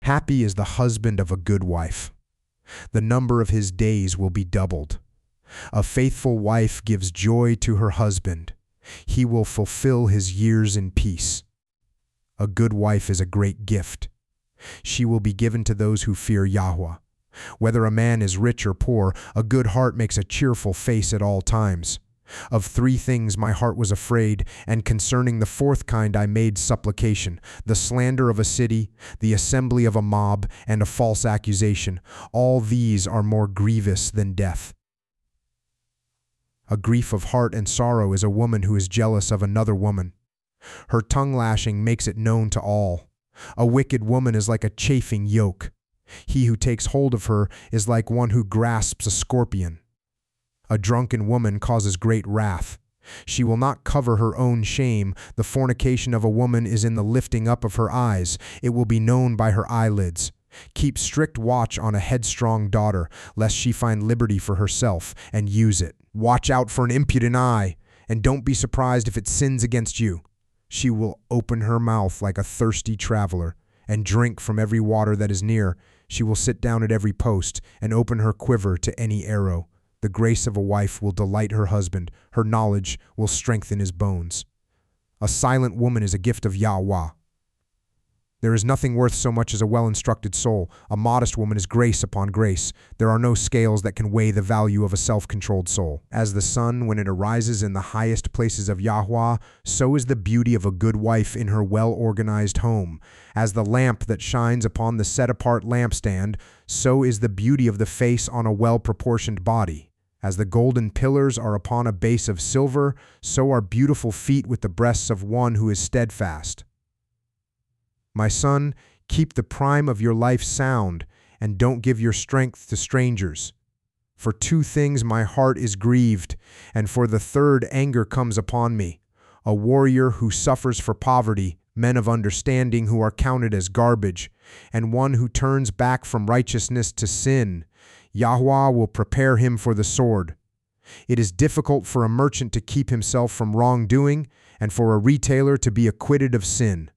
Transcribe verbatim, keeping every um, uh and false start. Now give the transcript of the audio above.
Happy is the husband of a good wife. The number of his days will be doubled. A faithful wife gives joy to her husband. He will fulfill his years in peace. A good wife is a great gift. She will be given to those who fear Yahweh. Whether a man is rich or poor, a good heart makes a cheerful face at all times. Of three things my heart was afraid, and concerning the fourth kind I made supplication: the slander of a city, the assembly of a mob, and a false accusation. All these are more grievous than death. A grief of heart and sorrow is a woman who is jealous of another woman. Her tongue lashing makes it known to all. A wicked woman is like a chafing yoke. He who takes hold of her is like one who grasps a scorpion. A drunken woman causes great wrath. She will not cover her own shame. The fornication of a woman is in the lifting up of her eyes. It will be known by her eyelids. Keep strict watch on a headstrong daughter, lest she find liberty for herself and use it. Watch out for an impudent eye, and don't be surprised if it sins against you. She will open her mouth like a thirsty traveler, and drink from every water that is near. She will sit down at every post, and open her quiver to any arrow. The grace of a wife will delight her husband. Her knowledge will strengthen his bones. A silent woman is a gift of Yahweh. There is nothing worth so much as a well-instructed soul. A modest woman is grace upon grace. There are no scales that can weigh the value of a self-controlled soul. As the sun, when it arises in the highest places of Yahweh, so is the beauty of a good wife in her well-organized home. As the lamp that shines upon the set-apart lampstand, so is the beauty of the face on a well-proportioned body. As the golden pillars are upon a base of silver, so are beautiful feet with the breasts of one who is steadfast. My son, keep the prime of your life sound, and don't give your strength to strangers. For two things my heart is grieved, and for the third anger comes upon me: a warrior who suffers for poverty, men of understanding who are counted as garbage, and one who turns back from righteousness to sin. Yahweh will prepare him for the sword. It is difficult for a merchant to keep himself from wrongdoing, and for a retailer to be acquitted of sin.